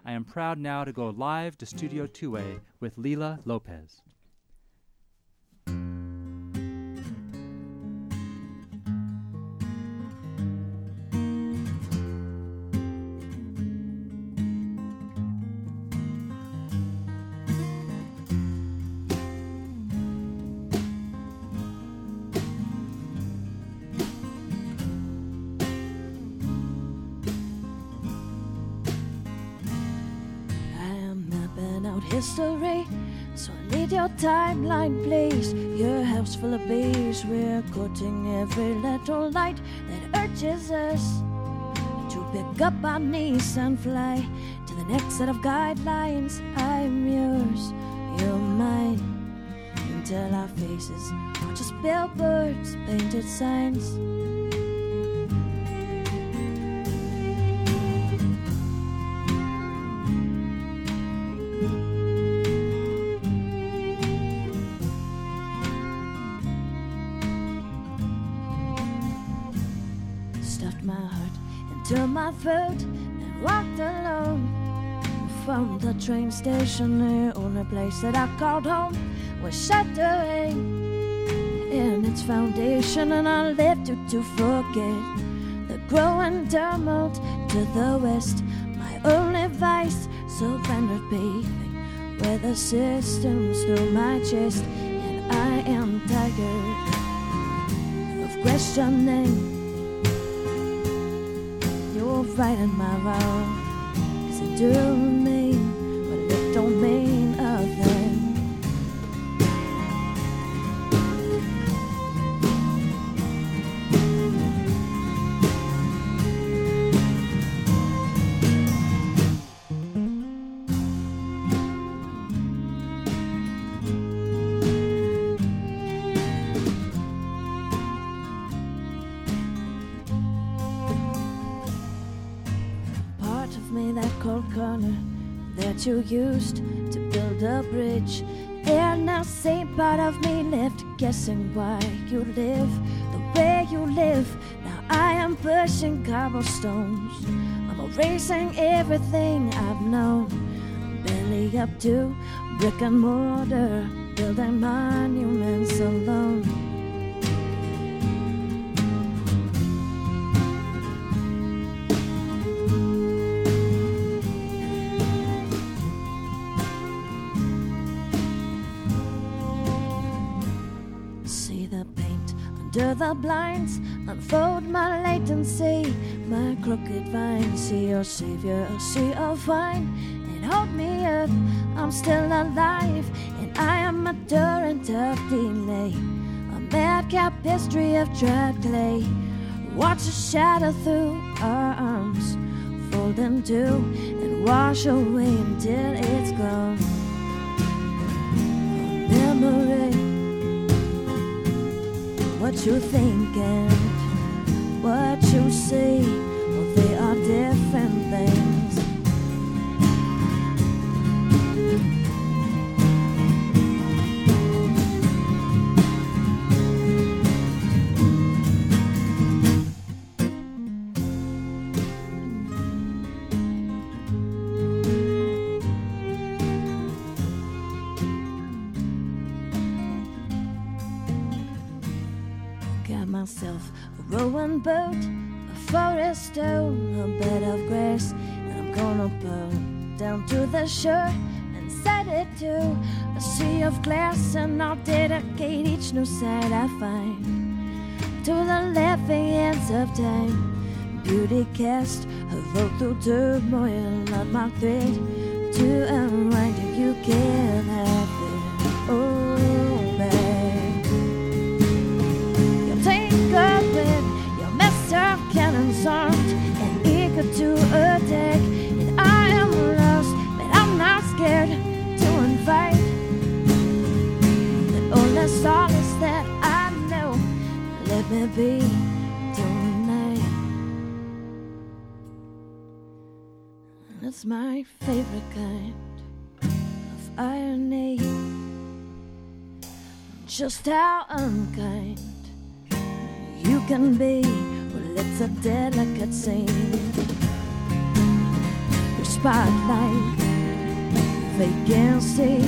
I am proud now to go live to Studio 2A with Leila Lopez. History, so I need your timeline, please. Your house full of bees, we're courting every little light that urges us to pick up our knees and fly to the next set of guidelines. I'm yours, you're mine, until our faces are just billboards, painted signs. To my throat and walked alone from the train station. The only place that I called home was shattering in its foundation, and I lived to forget the growing tumult to the west. My only vice, surrendered paving where the systems through my chest, and I am tired of questioning right and my wrong. 'Cause it do mean, but it don't mean a thing. Corner that you used to build a bridge, and now same part of me left guessing why you live the way you live. Now I am pushing cobblestones, I'm erasing everything I've known, belly up to brick and mortar, building monuments alone. Under the blinds, unfold my latency, my crooked vine. See your savior, see a vine, and hold me up. I'm still alive, and I am a torrent of delay, a madcap history of dry clay. Watch a shadow through our arms, fold into and wash away until it's gone. A memory. What you think and what you see, well, they are different things. Myself a rowing boat, a forest stone, a bed of grass, and I'm gonna burn down to the shore and set it to a sea of glass, and I'll dedicate each new sight I find to the laughing ends of time. Beauty cast her road through turmoil, not my thread to unwind. You can't have it all back. Cannons armed and eager to attack, and I am lost, but I'm not scared to invite the only solace that I know. Let me be tonight. That's my favorite kind of irony, just how unkind you can be. Well, it's a delicate scene. spotlight, vacancy.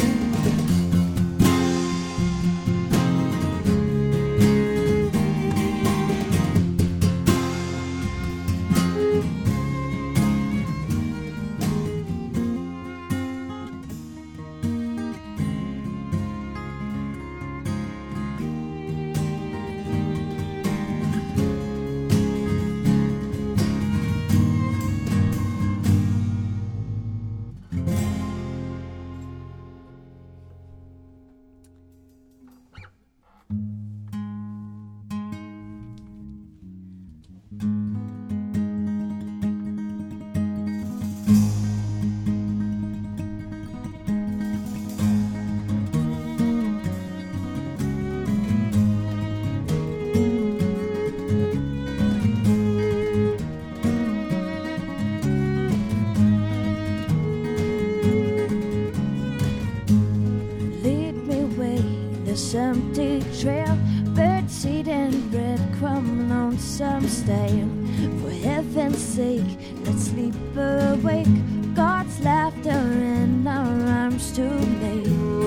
Empty trail, birdseed and breadcrumb on some stale. For heaven's sake, let's sleep awake. God's laughter in our arms to make.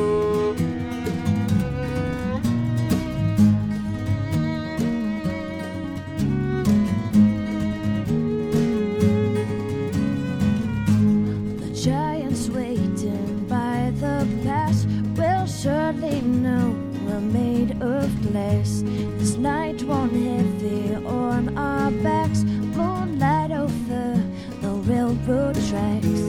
The giants waiting by the pass will surely know we're made of glass. This night won't heavy on our backs, moonlight over the railroad tracks.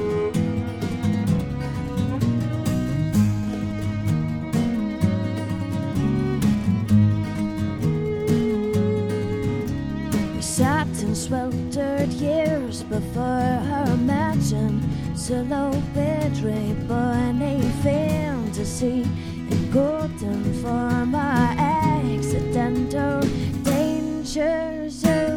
We sat and sweltered years before our imagined silhouette ray born a fantasy. Golden for my accidental danger zone.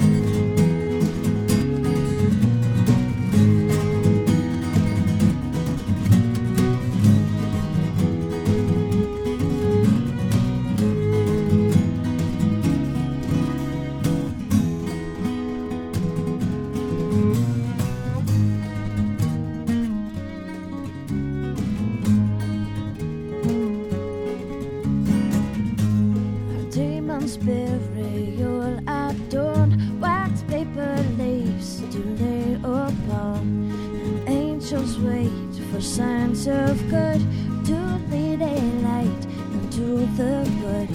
Burial at dawn, wax paper leaves to lay upon, and angels wait for signs of good to lead a light into the wood.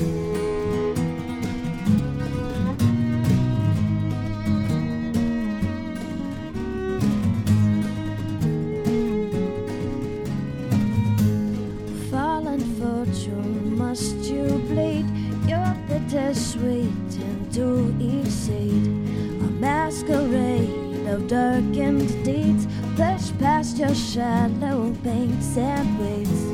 Fallen fortune, must you bleed? Your bittersweet and to each seed, a masquerade of darkened deeds, push past your shallow paints and weeds.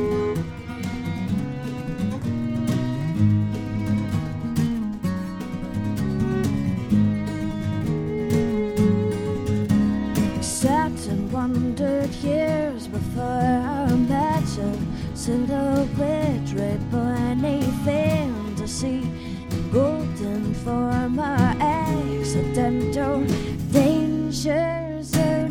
We sat and wondered years before our imagined silhouette red born a fantasy, golden for my accidental danger zone.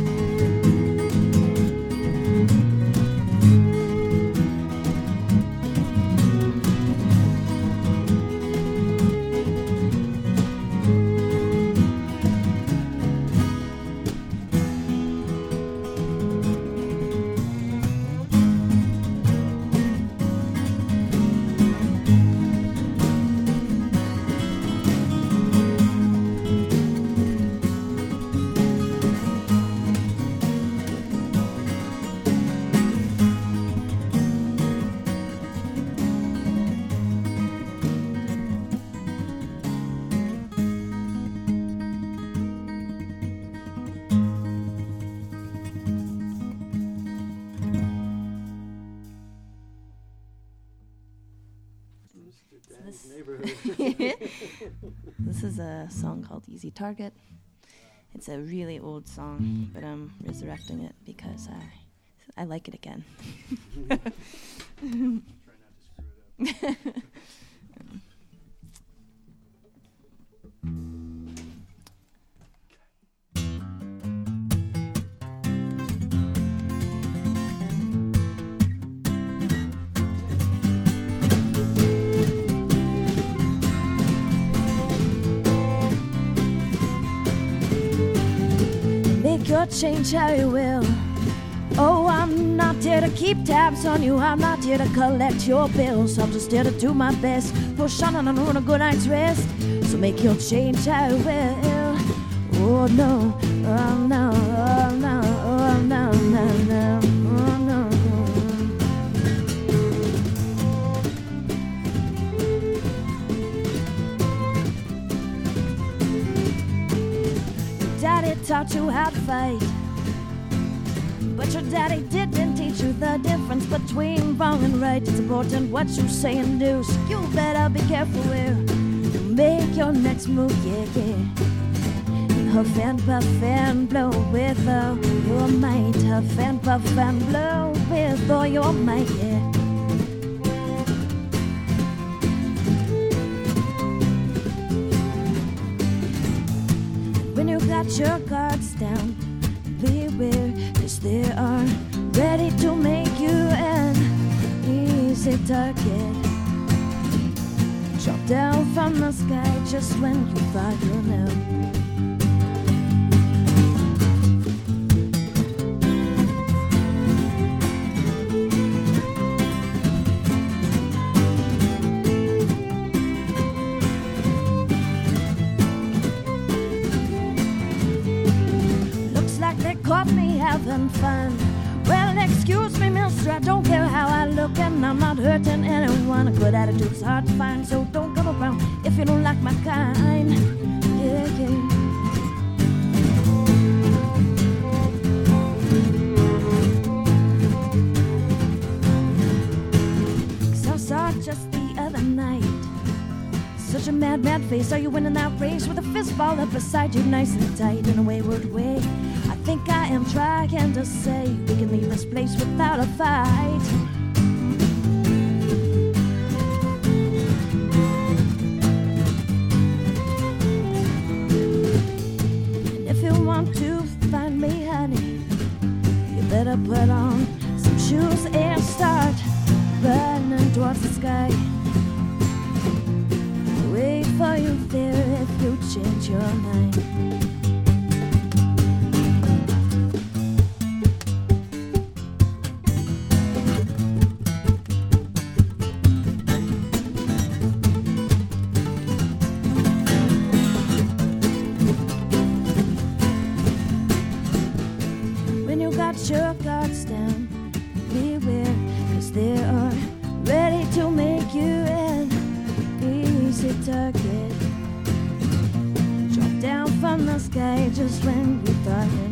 This is a song called Easy Target. It's a really old song, but I'm resurrecting it because I like it again. Try not to screw it up. so change how you will. Oh, I'm not here to keep tabs on you. I'm not here to collect your bills. I'm just here to do my best. Push on and ruin a good night's rest. So make your change how you will. Oh no, oh no, oh no, oh no, no, no, oh no. Your daddy taught you how to fight, but your daddy didn't teach you the difference between wrong and right. It's important what you say and do, so you better be careful where you make your next move, yeah, yeah. Huff and puff and blow with all your might. Huff and puff and blow with all your might, yeah. When you got your guards down, beware, 'cause they are ready to make you an easy target. Drop down from the sky just when you thought you knew. Caught me having fun. Well, excuse me, mister, I don't care how I look, and I'm not hurting anyone. A good attitude's hard to find, so don't come around if you don't like my kind. Yeah, yeah. Cause I saw just the other night such a mad, mad face. Are you winning that race with a fist ball up beside you, nice and tight in a wayward way? I think I am trying to say we can leave this place without a fight. And if you want to find me, honey, you better put on some shoes and start running towards the sky. Wait for you there if you change your mind. Your guards down, beware, 'cause they are ready to make you an easy target. Drop down from the sky just when you thought you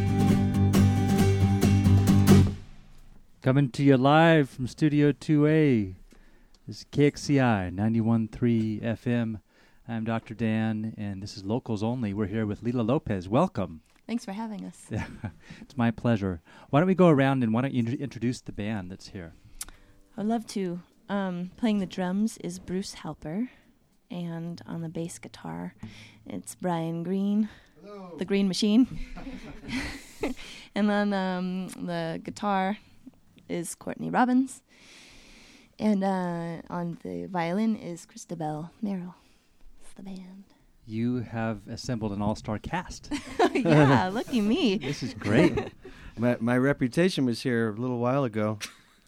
knew. Coming to you live from Studio 2A. This is KXCI 91.3 FM. I'm Dr. Dan, and this is Locals Only. We're here with Lila Lopez. Welcome. Thanks for having us. Yeah, it's my pleasure. Why don't we go around and why don't you introduce the band that's here? I'd love to. Playing the drums is Bruce Halper, and on the bass guitar, it's Brian Green, Hello. The Green Machine. And then the guitar is Courtney Robbins, and on the violin is Christabel Merrill. It's the band. You have assembled an all-star cast. Yeah, lucky me. This is great. My reputation was here a little while ago.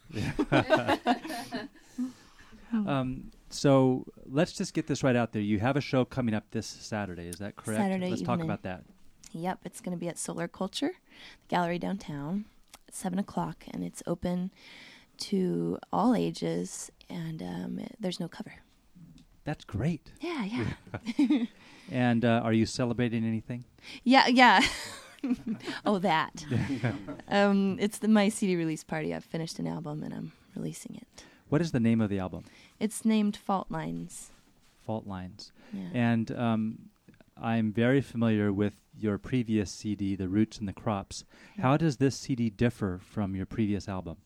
So let's just get this right out there. You have a show coming up this Saturday. Is that correct? Saturday Let's evening. talk about that. Yep, it's going to be at Solar Culture, the gallery downtown, at 7 o'clock, and it's open to all ages, and there's no cover. That's great. Yeah. And are you celebrating anything? Yeah. Oh, that. It's my CD release party. I've finished an album, and I'm releasing it. What is the name of the album? It's named Fault Lines. Fault Lines. Yeah. And I'm very familiar with your previous CD, The Roots and the Crops. Yeah. How does this CD differ from your previous album?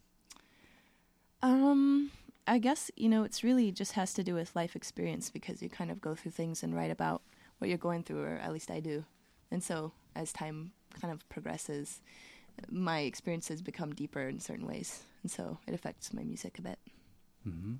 I guess, it's really just has to do with life experience, because you kind of go through things and write about what you're going through, or at least I do. And so as time kind of progresses, my experiences become deeper in certain ways. And so it affects my music a bit. Mm-hmm.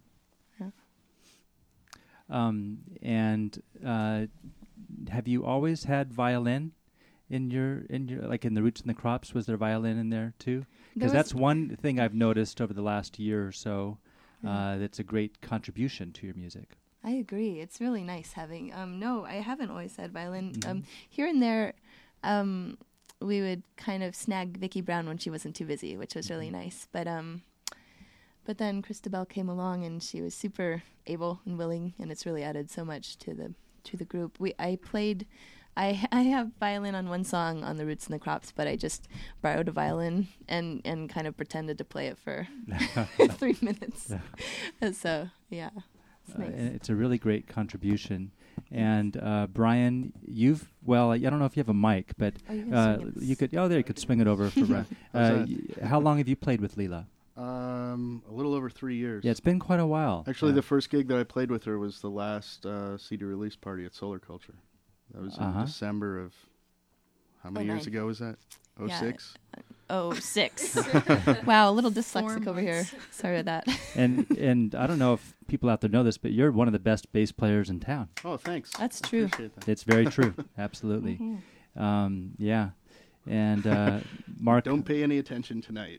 Yeah. And have you always had violin in your like in the Roots and the Crops? Was there violin in there too? Because There that's one thing I've noticed over the last year or so. That's a great contribution to your music. I agree. It's really nice having. No, I haven't always had violin. Mm-hmm. Here and there, we would kind of snag Vicki Brown when she wasn't too busy, which was really nice. But then Christabel came along, and she was super able and willing, and it's really added so much to the group. I have violin on one song on the Roots and the Crops, but I just borrowed a violin and kind of pretended to play it for 3 minutes. So yeah, it's nice. And it's a really great contribution. And Brian, I don't know if you have a mic, but you could. Oh, there, you could swing it over for Brian. How long have you played with Leela? A little over 3 years. Yeah, it's been quite a while. Actually, the first gig that I played with her was the last CD release party at Solar Culture. That was in December of, how many years ago was that? 06? Yeah. 06. Wow, a little dyslexic over here. Sorry about that. And I don't know if people out there know this, but you're one of the best bass players in town. Oh, thanks. That's I true. appreciate that. It's very true. Absolutely. Mm-hmm. Yeah. And Mark. Don't pay any attention tonight.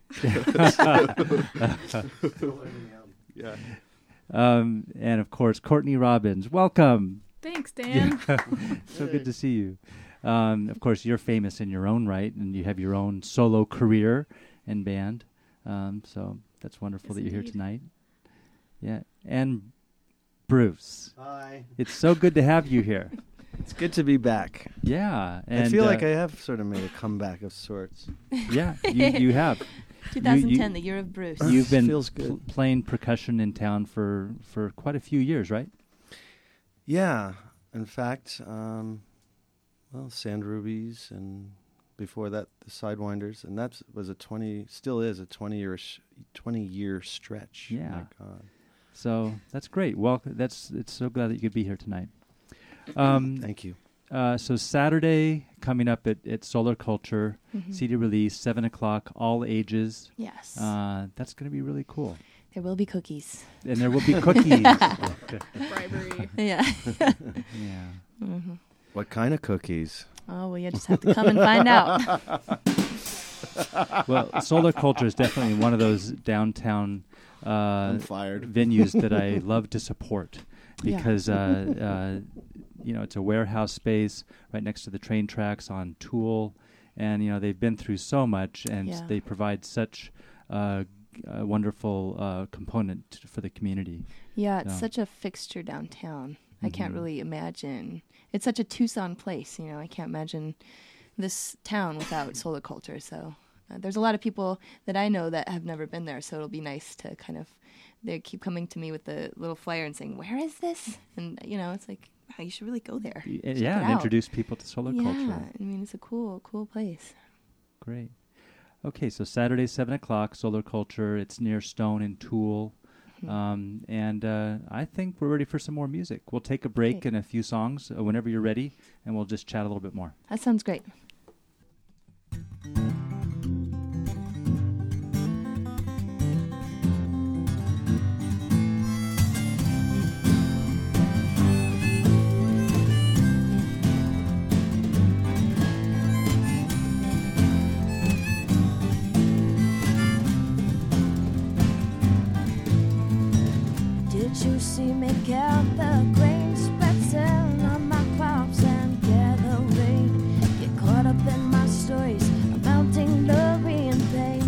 Yeah. And of course, Courtney Robbins. Welcome. Thanks, Dan. So good to see you. Of course, you're famous in your own right, and you have your own solo career and band. So that's wonderful that you're here tonight. Yeah. And Bruce. Hi. It's so good to have you here. It's good to be back. Yeah. And I feel like I have sort of made a comeback of sorts. Yeah, you have. 2010, the year of Bruce. You've been Feels good. playing percussion in town for quite a few years, right? Yeah. In fact, Sand Rubies, and before that, the Sidewinders, and that was still is a 20-year stretch. Yeah. Oh my God. So that's great. Well, it's so glad that you could be here tonight. Thank you. So Saturday, coming up at Solar Culture, CD release, 7 o'clock, all ages. Yes. That's going to be really cool. There will be cookies. And there will be cookies. Bribery. Yeah. Yeah. Mm-hmm. What kind of cookies? Oh, well, you just have to come and find out. Well, Solar Culture is definitely one of those downtown I'm fired. venues that I love to support because it's a warehouse space right next to the train tracks on Toole, and they've been through so much, and they provide such a wonderful component for the community. Yeah, it's such a fixture downtown. I can't really imagine. It's such a Tucson place, I can't imagine this town without Solar Culture. So there's a lot of people that I know that have never been there, so it'll be nice to they keep coming to me with the little flyer and saying, "Where is this?" And, it's like, wow, you should really go there. Yeah, and introduce people to Solar Culture. Yeah, I mean, it's a cool place. Great. Okay, so Saturday, 7 o'clock, Solar Culture. It's near Stone and Toole. And I think we're ready for some more music. We'll take a break and a few songs whenever you're ready, and we'll just chat a little bit more. That sounds great. You see me count the grain spreading on my crops and gather rain. Get caught up in my stories, amounting glory and pain.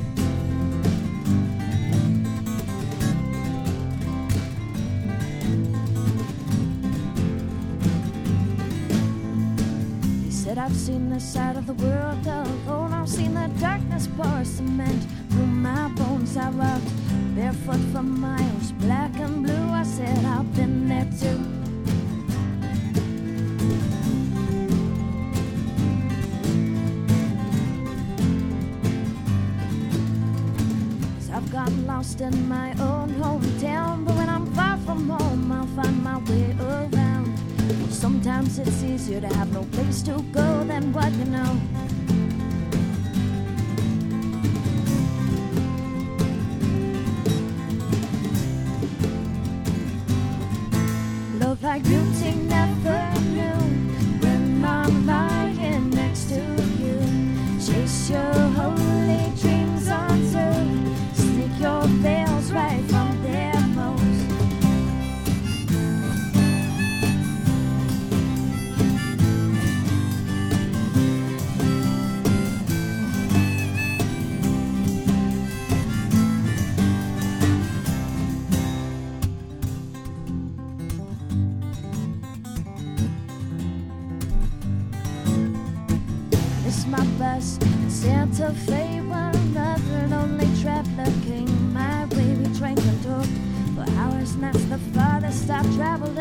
He said, I've seen the side of the world alone. I've seen the darkness pour cement through my bones. I walked barefoot for miles, black and blue. I said, I've been there too. I've gotten lost in my own hometown, but when I'm far from home, I'll find my way around. Sometimes it's easier to have no place to go than what you know. Love like beauty never knew when I'm lying next to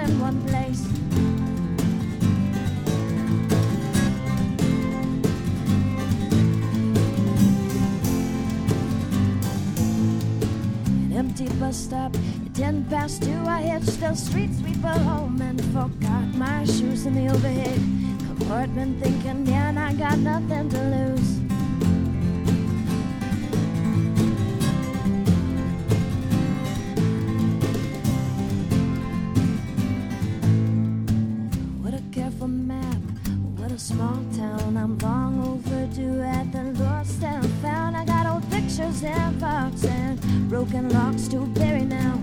in one place. An empty bus stop at 10 past 2. I hitched the street sweeper home and forgot my shoes in the overhead compartment, thinking, man, I got nothing to lose. Small town, I'm long overdue at the lost and found. I got old pictures and boxes and broken locks to bury now.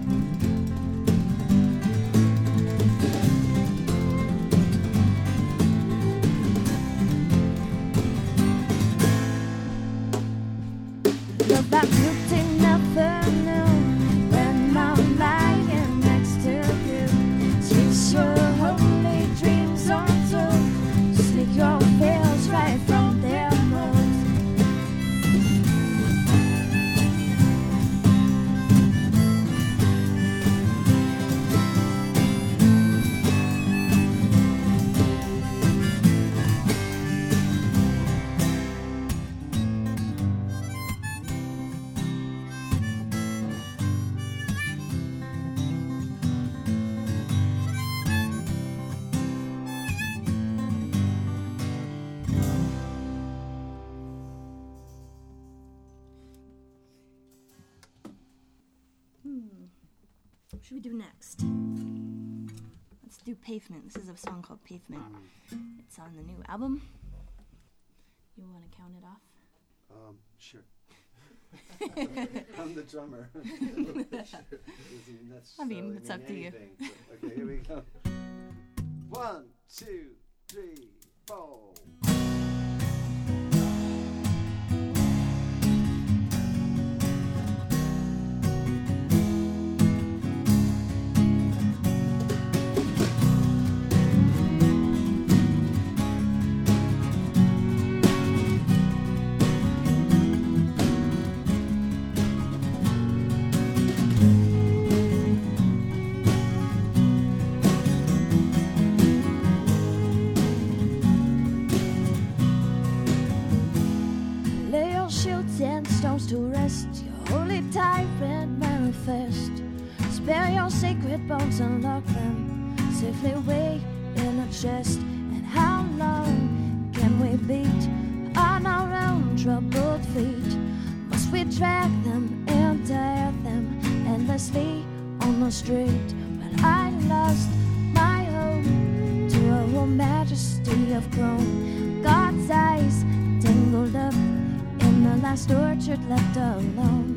Look back, beauty never knew when I'm lying next to you. Streets your holy dreams on tour. Your feels right from their modes. What should we do next? Let's do Pavement. This is a song called Pavement. It's on the new album. You want to count it off? Sure. I'm the drummer. I mean, it's up to you. Okay, here we go. 1, 2, 3, 4. Stones to rest, your holy tyrant manifest. Spare your sacred bones and lock them safely away in a chest. And how long can we beat on our own troubled feet? Must we drag them and tear them endlessly on the street? But I lost my home to a whole majesty of chrome. God's eyes tangled up in the last orchard left alone.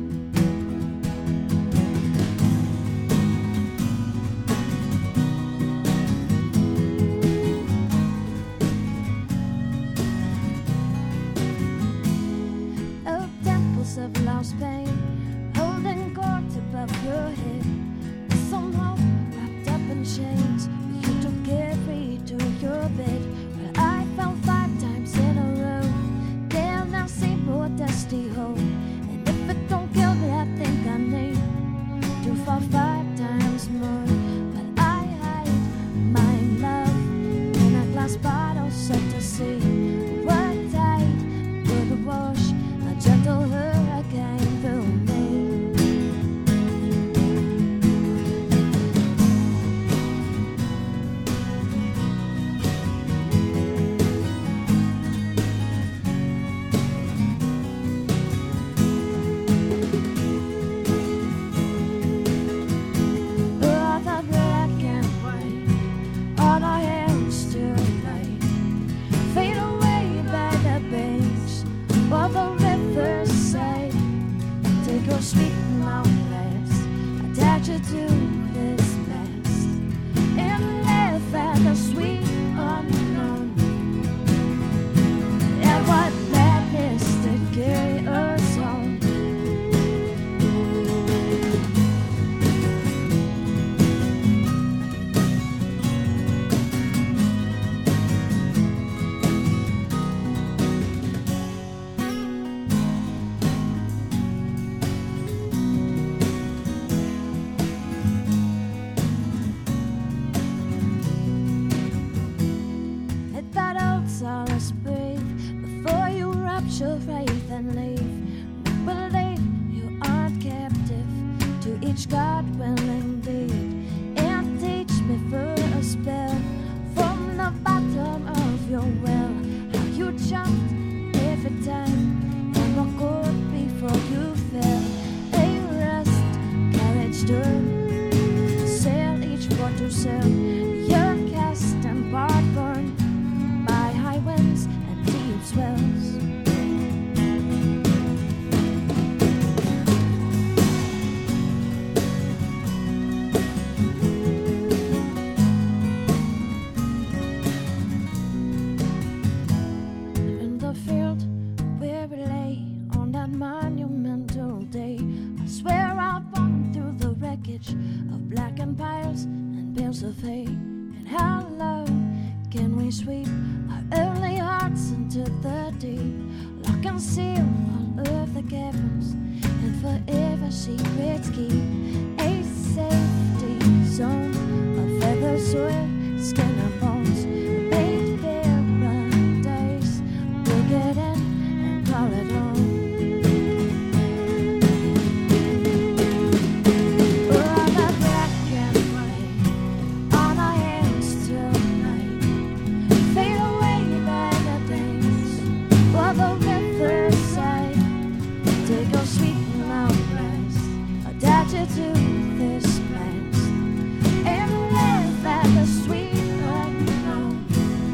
Oh, temples of lost pain, holding court above your head. Some hope wrapped up in chains, you took every to your bed. Well, I fell 5 times in a row. Damn, I see more dusty hole. And if it don't kill me, I think I need to fall 5 times more. But I hide my love in a glass bottle set to sea. What tide will wash a gentle hurricane through believe you aren't captive to each God-willing deed, and teach me for a spell from the bottom of your well how you jumped every time and what good before you fell. A rust carriage turned, sail each port to sail, you're cast and barred, born by high winds and deep swells. In the field where we lay on that monumental day, I swear I'll bomb through the wreckage of blackened piles and bales of hay. And how low can we sweep our early hearts into the deep, lock and seal all of the caverns, and forever secrets keep a safety zone of feather, soil, skin and bones, made paradise. Dig it in and call it home. Oh, the black and white on our hands tonight, fade away by the days for the riverside. Take your sweet loud rest, attach it to this place, and live at the sweet unknown.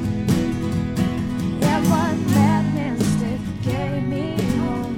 Yeah, one madman stick carry me home.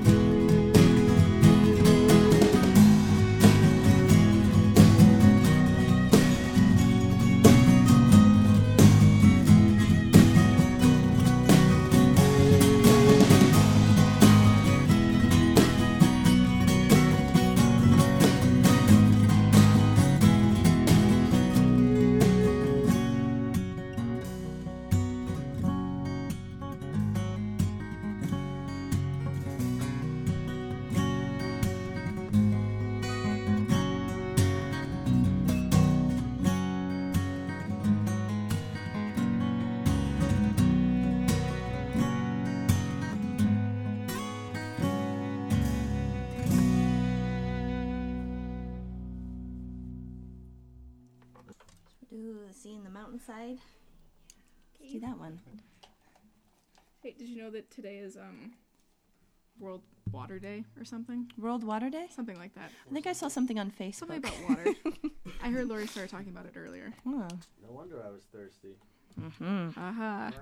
Do the sea in the mountainside. Let's do that one. Hey, did you know that today is World Water Day or something? World Water Day? Something like that. I think I saw something on Facebook. Something about water. I heard Lori started talking about it earlier. Oh. No wonder I was thirsty. Mm-hmm. Aha.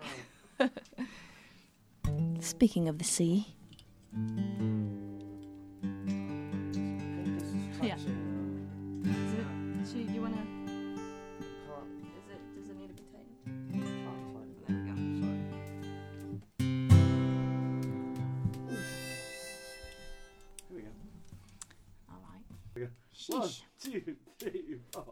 Speaking of the sea. Yeah. Is it? Do you want to? Does it need to be tightened? There we go. Here we go. All right. Okay. Sheesh. 1, 2, 3, 4.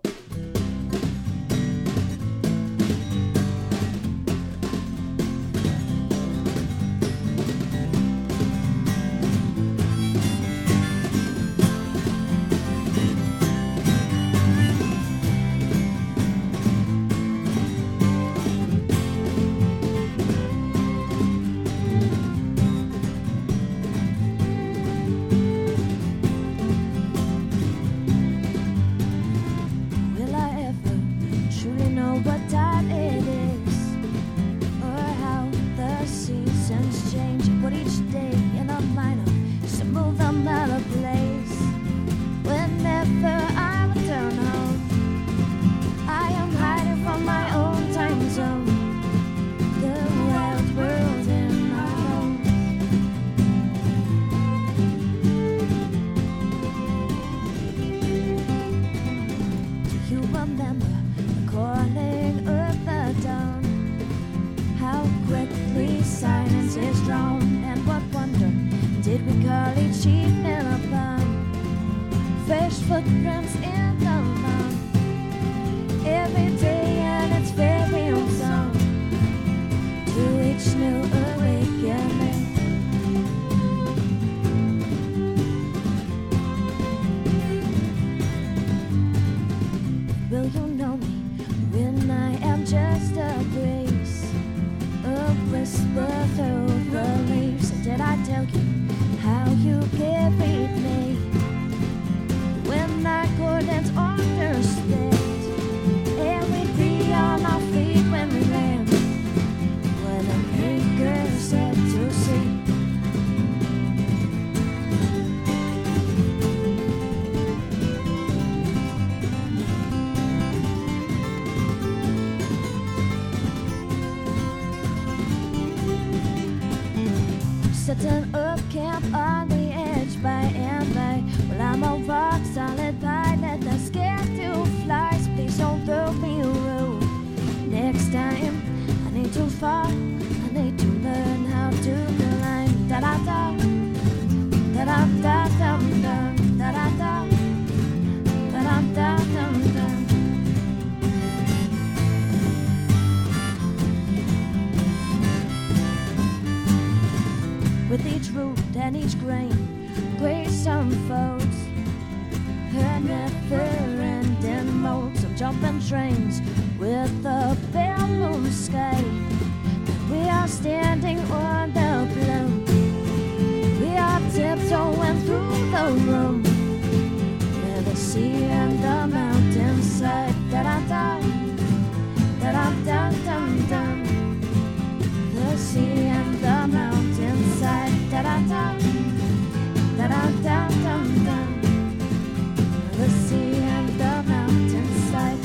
Will I ever truly know what time it is, or how the seasons change? What each day in a minor is to move them out of place. Whenever I return home, I am hiding from my own time zone. The wild world in my home. Do you remember the calling of the dawn? How quickly silence is drawn, and what wonder did we call each evening upon? Fresh footprints in the lawn, every day and its very own song, to each new awakening. Will you know me when I am just a breeze, a whisper through the leaves? And did I tell you how you Greystone folds, her never-ending modes of jumping trains with the bare moon sky. We are standing on the bloom. We are tiptoeing through the room where the sea and the mountainside. Da-da-da, da-da-dum-dum-dum. The sea and the mountainside. Da-da-da, da-da-dum-dum-dum. The sea and the mountainside.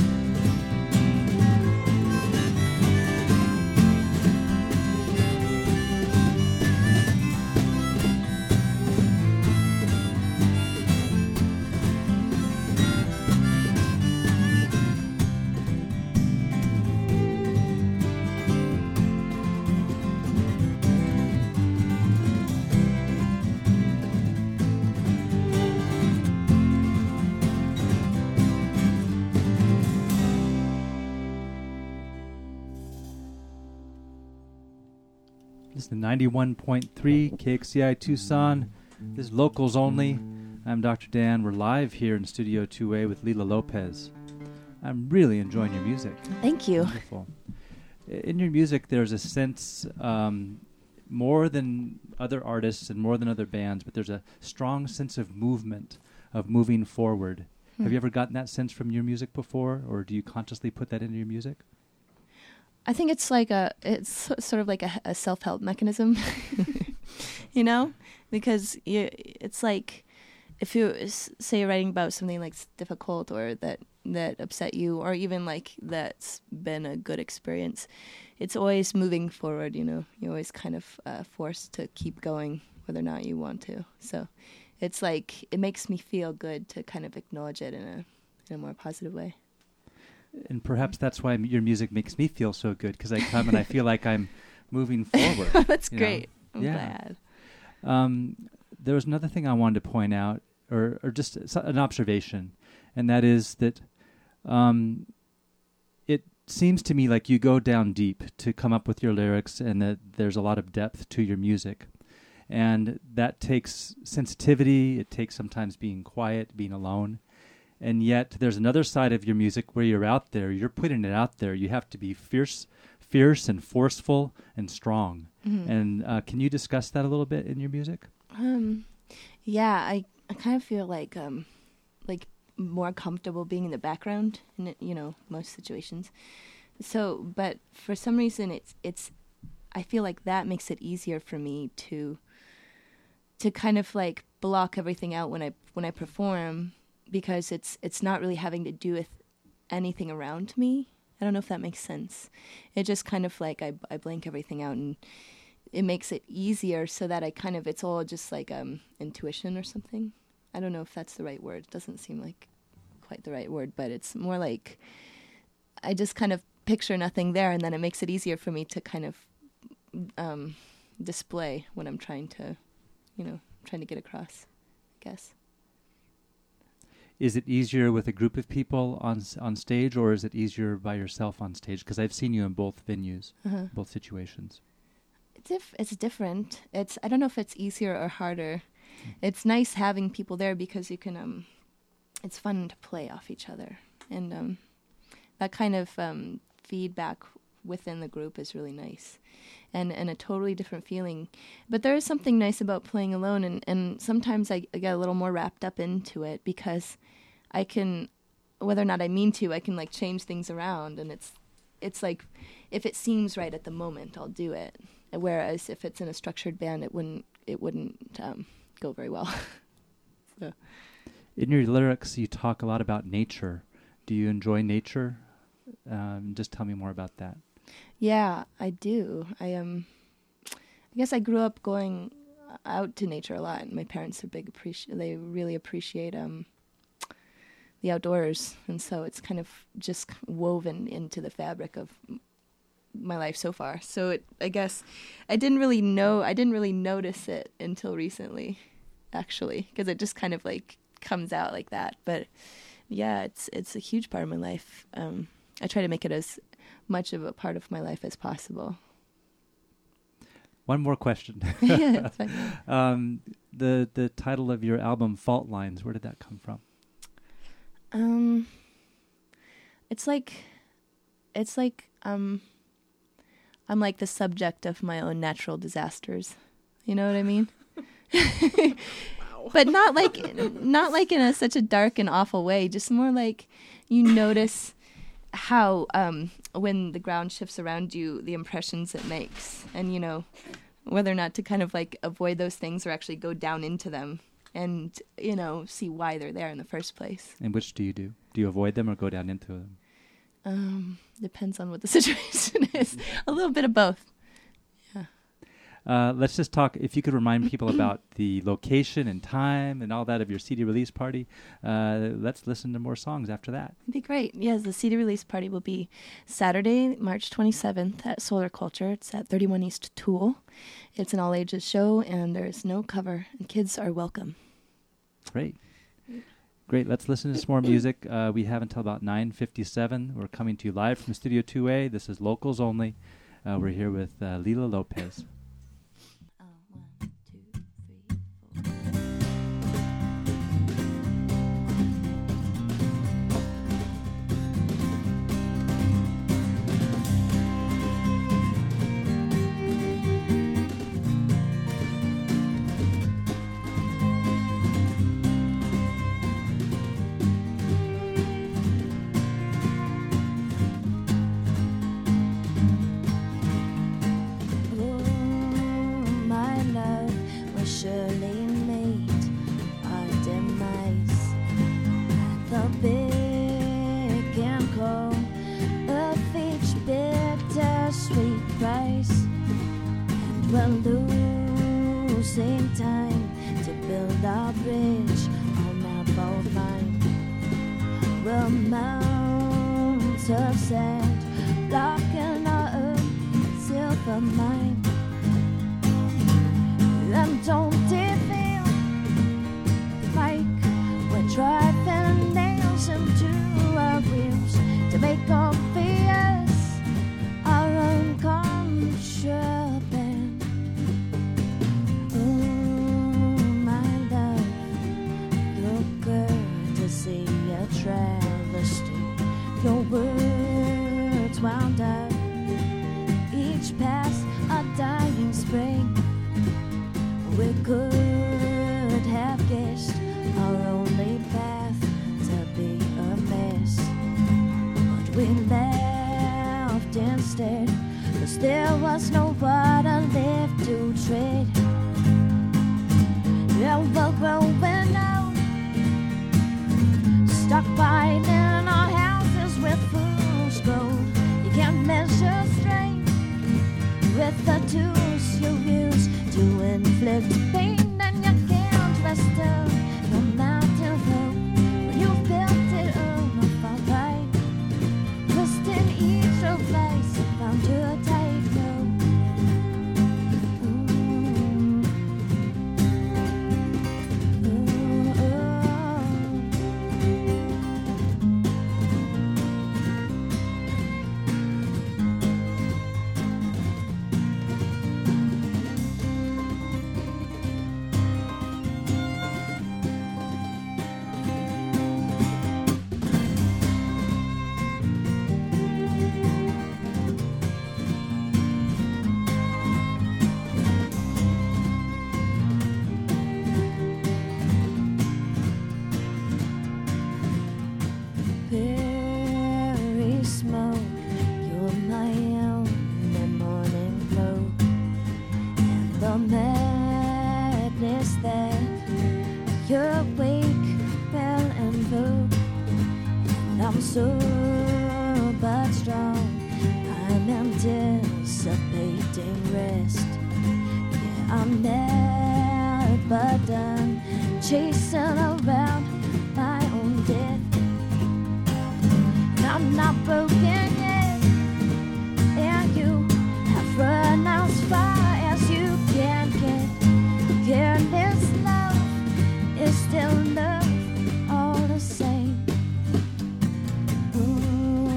This is the 91.3 KXCI Tucson. This is Locals Only. I'm Dr. Dan. We're live here in Studio 2A with Lila Lopez. I'm really enjoying your music. Thank you. Wonderful. In your music, there's a sense, more than other artists and more than other bands, but there's a strong sense of movement, of moving forward. Have you ever gotten that sense from your music before, or do you consciously put that into your music? I think it's like it's sort of like a self-help mechanism, you know, because it's like if you say you're writing about something like difficult or that upset you, or even like that's been a good experience, it's always moving forward. You know, you're always kind of forced to keep going, whether or not you want to. So it's like it makes me feel good to kind of acknowledge it in a more positive way. And perhaps that's why your music makes me feel so good, because I come and I feel like I'm moving forward. That's great. I'm glad. glad. There was another thing I wanted to point out, or just an observation, and that is that it seems to me like you go down deep to come up with your lyrics, and that there's a lot of depth to your music. And that takes sensitivity. It takes sometimes being quiet, being alone. And yet there's another side of your music where you're out there. You're putting it out there. You have to be fierce and forceful and strong. Mm-hmm. And can you discuss that a little bit in your music? Yeah, I kind of feel like more comfortable being in the background in, you know, most situations. So, but for some reason it's I feel like that makes it easier for me to kind of like block everything out when I perform, because it's not really having to do with anything around me. I don't know if that makes sense. It just kind of like I blank everything out, and it makes it easier so that it's all just like intuition or something. I don't know if that's the right word. It doesn't seem like quite the right word, but it's more like I just kind of picture nothing there, and then it makes it easier for me to kind of display what I'm trying to get across, I guess. Is it easier with a group of people on stage, or is it easier by yourself on stage? Because I've seen you in both venues, both situations. It's different. I don't know if it's easier or harder. It's nice having people there because you can. It's fun to play off each other, and that kind of feedback within the group is really nice, and a totally different feeling. But there is something nice about playing alone, and sometimes I get a little more wrapped up into it because I can, whether or not I mean to, I can like change things around, and it's like if it seems right at the moment, I'll do it. Whereas if it's in a structured band, it wouldn't go very well. So. In your lyrics, you talk a lot about nature. Do you enjoy nature? Just tell me more about that. Yeah, I do. I guess I grew up going out to nature a lot. My parents are they really appreciate the outdoors, and so it's kind of just woven into the fabric of my life so far. So I guess I didn't really notice it until recently, actually, because it just kind of like comes out like that. But yeah, it's a huge part of my life. I try to make it as much of a part of my life as possible. One more question. Yeah, that's fine. The title of your album, Fault Lines, where did that come from? It's like I'm like the subject of my own natural disasters. You know what I mean? Wow. But not like in such a dark and awful way. Just more like you notice how when the ground shifts around you, the impressions it makes, and you know whether or not to kind of like avoid those things or actually go down into them and you know see why they're there in the first place. And which do you do? Do you avoid them or go down into them? Depends on what the situation is. A little bit of both. Let's just talk, if you could remind people about the location and time and all that of your CD release party. Let's listen to more songs after that. It'd be great. Yes, the CD release party will be Saturday, March 27th at Solar Culture. It's at 31 East Toole. It's an all-ages show, and there's no cover, and kids are welcome. Great. Let's listen to some more music. We have until about 9:57. We're coming to you live from Studio 2A. This is Locals Only. We're here with Lila Lopez. 1, 2, 3,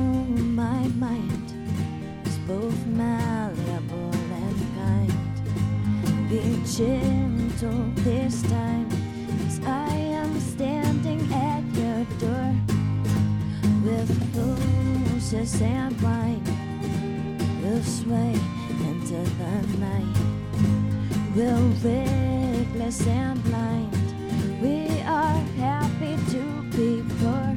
both malleable and kind. and wine. We'll sway into the night. We're reckless and blind. We are happy to be poor.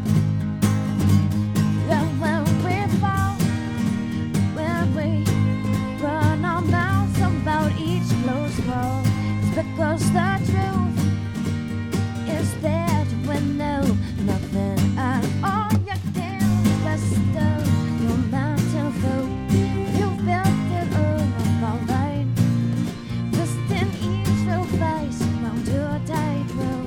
And when we fall, when we run our mouths about each closed call, it's because the truth is that we know nothing at all. You can't bestow your mountain folk. You built it all up alright. Twisting each little vice round your tightrope.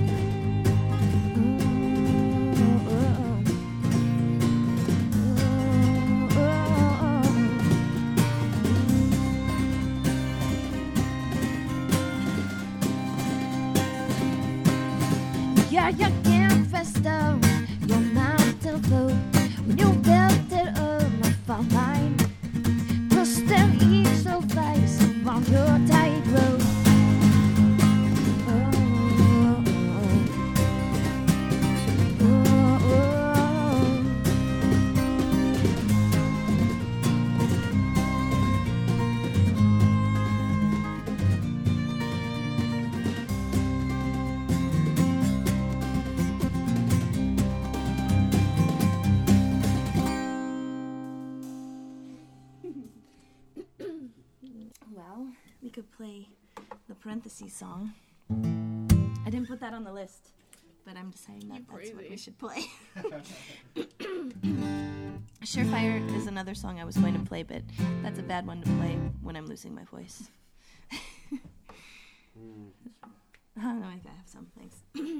Yeah, you can't bestow your mountain folk when you built it all up on mine. Twisting each little vice around your tightrope. Well, we could play the parentheses song. I didn't put that on the list, but I'm deciding that that's what we should play. Surefire is another song I was going to play, but that's a bad one to play when I'm losing my voice. Oh, no, I have some. Thanks.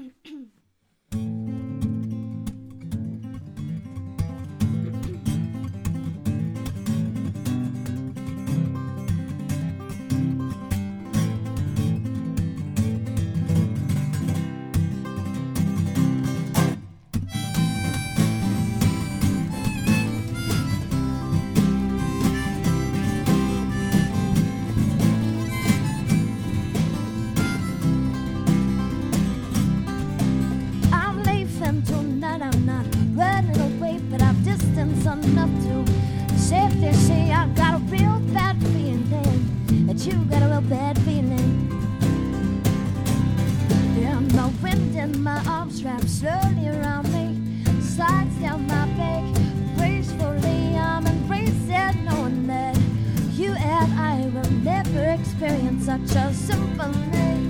I'm leaving tonight, I'm not running away, but I've distance enough to safely say I got a real bad feeling that you got a real bad feeling. Yeah, my wind in my arms wrapped slowly around me, slides down my back, gracefully I'm embracing, knowing that you and I will never experience such a symphony.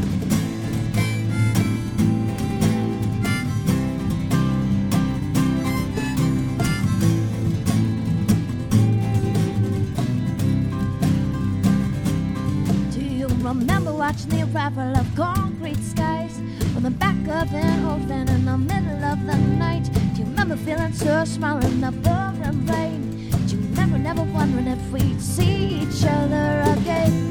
Remember watching the arrival of concrete skies on the back of an old van in the middle of the night? Do you remember feeling so small in the pouring rain? Do you remember never wondering if we'd see each other again?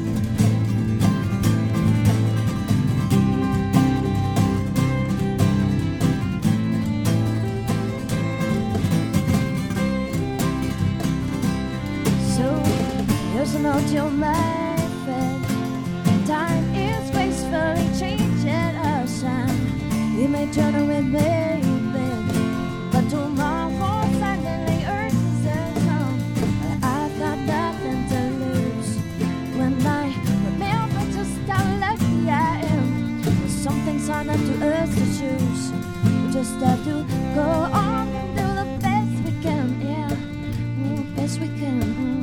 So here's a note to my friend. Time is gracefully changing us, and we may turn away, baby, but tomorrow finally urges us on. I've got nothing to lose when I remember just how lucky I am. There's some things aren't up to us to choose. We just have to go on and do the best we can, yeah, best we can.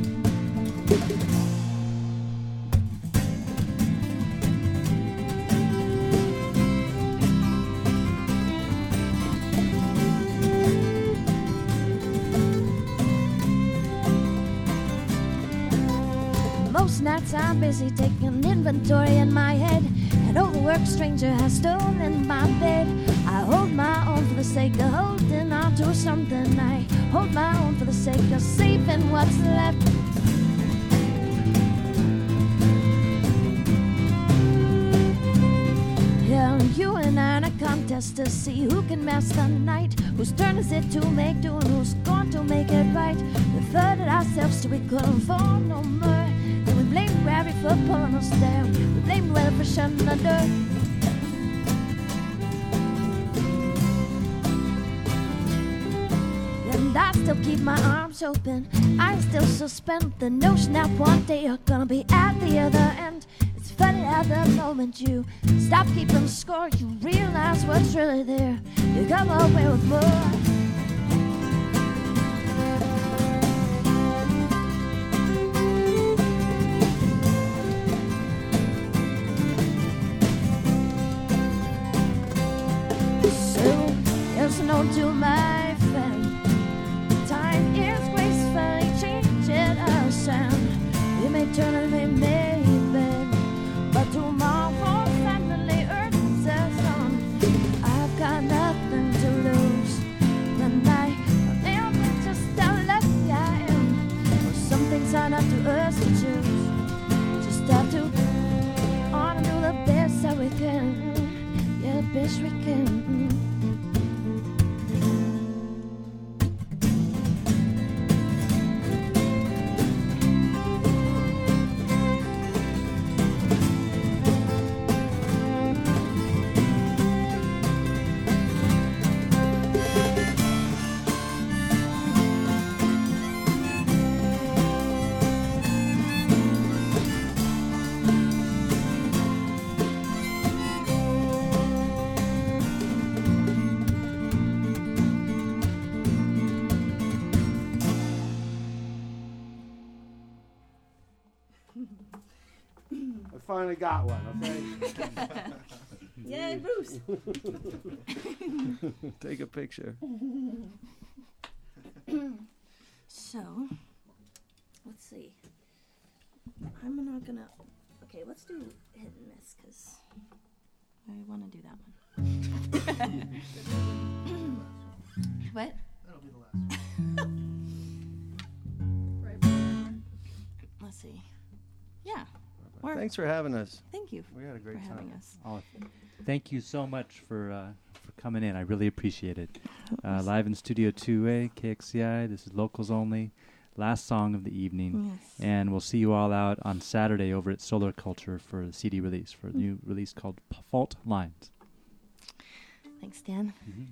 Most nights I'm busy taking inventory in my head. An overworked stranger has stolen my bed. I hold my own for the sake of holding on to something. I hold my own for the sake of saving what's left. Yeah, you and I in a contest to see who can master the night. Whose turn is it to make do and who's going to make it right? We flooded ourselves till we couldn't fall no more. Then we blamed gravity for pulling us down. We blamed weather for shutting the door. And I still keep my arms open. I still suspend the notion that one day you're gonna be at the other end. It's funny how the moment you stop keeping score, you realize what's really there. You come away with more. No, to my friend, time is gracefully changing our sound. We may turn and we may bend, but tomorrow finally earns us on. I've got nothing to lose. The night I'm just how lucky I am. Well, some things are not to us to choose. Just have to on and do the best that we can. Yeah, the best we can. Finally got one, okay? Yay, Bruce! Take a picture. So, let's see. I'm not gonna. Okay, let's do hit and miss because I want to do that one. What? That'll be the last one. Let's see. Yeah. Thanks for having us. Thank you. We had a great time. Having us. Oh, thank you so much for coming in. I really appreciate it. Live in Studio 2A, KXCI. This is Locals Only. Last song of the evening. Yes. And we'll see you all out on Saturday over at Solar Culture for the CD release, for a new release called Fault Lines. Thanks, Dan. Mm-hmm.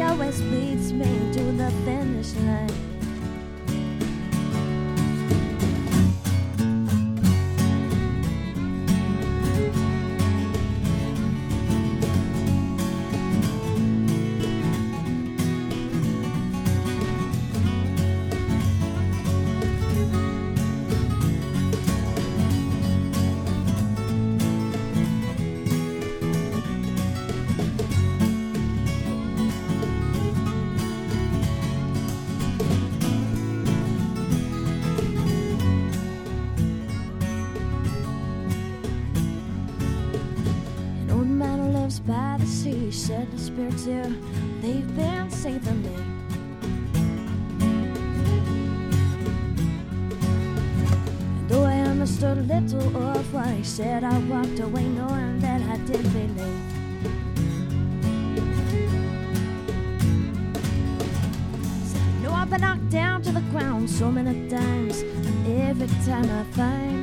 always leads me to the finish line. By the sea, said the spirits here, they've been saving me. And though I understood little of what he said, I walked away knowing that I did believe. Said, I know I've been knocked down to the ground so many times, and every time I find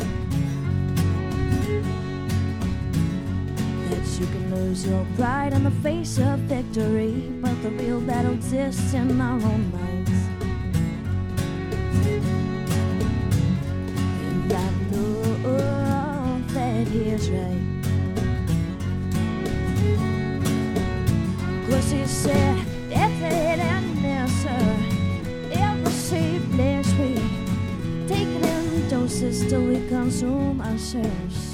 you can lose your pride in the face of victory, but the real battle exists in our own minds. And I know that he is right. 'Cause he said, if it and answer, every safe place we take it in doses till we consume ourselves.